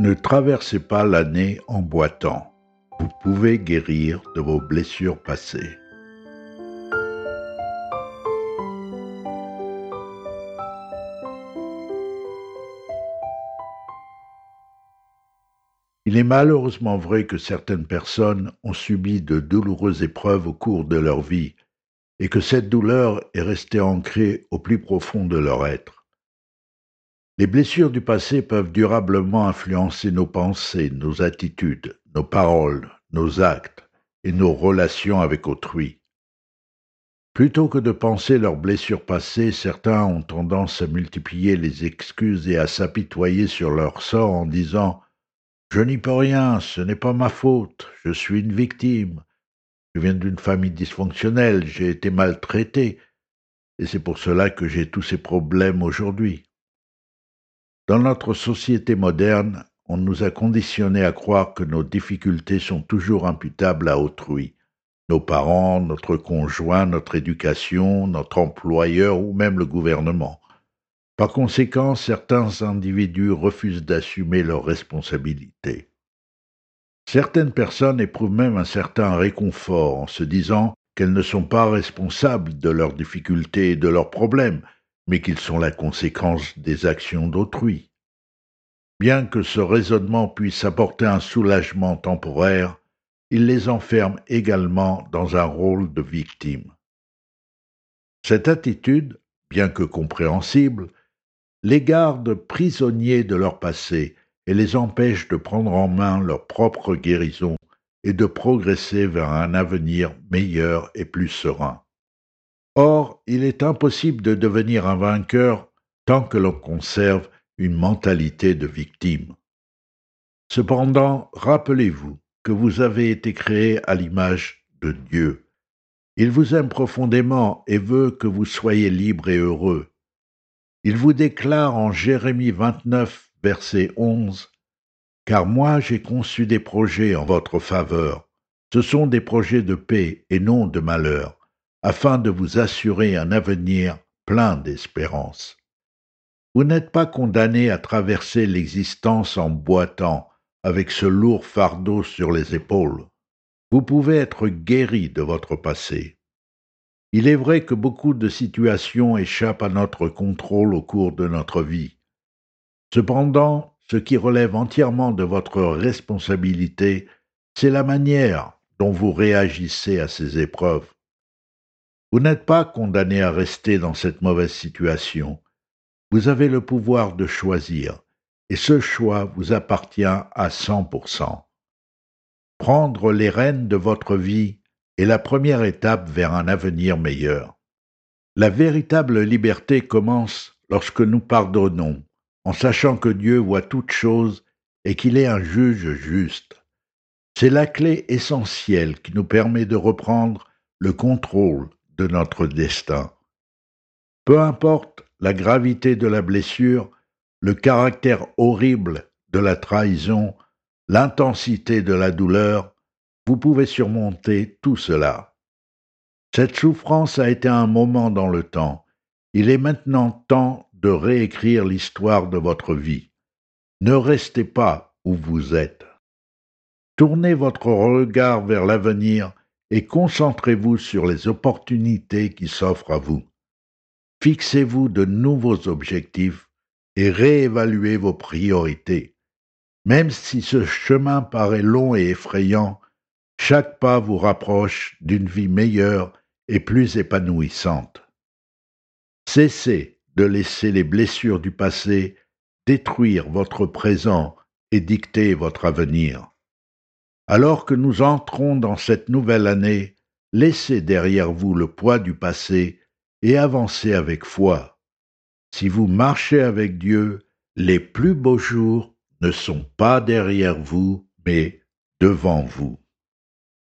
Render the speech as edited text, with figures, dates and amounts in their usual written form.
Ne traversez pas l'année en boitant. Vous pouvez guérir de vos blessures passées. Il est malheureusement vrai que certaines personnes ont subi de douloureuses épreuves au cours de leur vie et que cette douleur est restée ancrée au plus profond de leur être. Les blessures du passé peuvent durablement influencer nos pensées, nos attitudes, nos paroles, nos actes et nos relations avec autrui. Plutôt que de penser leurs blessures passées, certains ont tendance à multiplier les excuses et à s'apitoyer sur leur sort en disant « Je n'y peux rien, ce n'est pas ma faute, je suis une victime, je viens d'une famille dysfonctionnelle, j'ai été maltraité, et c'est pour cela que j'ai tous ces problèmes aujourd'hui. » Dans notre société moderne, on nous a conditionnés à croire que nos difficultés sont toujours imputables à autrui, nos parents, notre conjoint, notre éducation, notre employeur ou même le gouvernement. Par conséquent, certains individus refusent d'assumer leurs responsabilités. Certaines personnes éprouvent même un certain réconfort en se disant qu'elles ne sont pas responsables de leurs difficultés et de leurs problèmes, mais qu'ils sont la conséquence des actions d'autrui. Bien que ce raisonnement puisse apporter un soulagement temporaire, il les enferme également dans un rôle de victime. Cette attitude, bien que compréhensible, les garde prisonniers de leur passé et les empêche de prendre en main leur propre guérison et de progresser vers un avenir meilleur et plus serein. Or, il est impossible de devenir un vainqueur tant que l'on conserve une mentalité de victime. Cependant, rappelez-vous que vous avez été créé à l'image de Dieu. Il vous aime profondément et veut que vous soyez libre et heureux. Il vous déclare en Jérémie 29, verset 11, « Car moi j'ai conçu des projets en votre faveur. Ce sont des projets de paix et non de malheur, afin de vous assurer un avenir plein d'espérance. » Vous n'êtes pas condamné à traverser l'existence en boitant, avec ce lourd fardeau sur les épaules. Vous pouvez être guéri de votre passé. Il est vrai que beaucoup de situations échappent à notre contrôle au cours de notre vie. Cependant, ce qui relève entièrement de votre responsabilité, c'est la manière dont vous réagissez à ces épreuves. Vous n'êtes pas condamné à rester dans cette mauvaise situation. Vous avez le pouvoir de choisir, et ce choix vous appartient à 100%. Prendre les rênes de votre vie est la première étape vers un avenir meilleur. La véritable liberté commence lorsque nous pardonnons, en sachant que Dieu voit toutes choses et qu'il est un juge juste. C'est la clé essentielle qui nous permet de reprendre le contrôle de notre destin. Peu importe la gravité de la blessure, le caractère horrible de la trahison, l'intensité de la douleur, vous pouvez surmonter tout cela. Cette souffrance a été un moment dans le temps. Il est maintenant temps de réécrire l'histoire de votre vie. Ne restez pas où vous êtes. Tournez votre regard vers l'avenir et concentrez-vous sur les opportunités qui s'offrent à vous. Fixez-vous de nouveaux objectifs et réévaluez vos priorités. Même si ce chemin paraît long et effrayant, chaque pas vous rapproche d'une vie meilleure et plus épanouissante. Cessez de laisser les blessures du passé détruire votre présent et dicter votre avenir. Alors que nous entrons dans cette nouvelle année, laissez derrière vous le poids du passé et avancez avec foi. Si vous marchez avec Dieu, les plus beaux jours ne sont pas derrière vous, mais devant vous.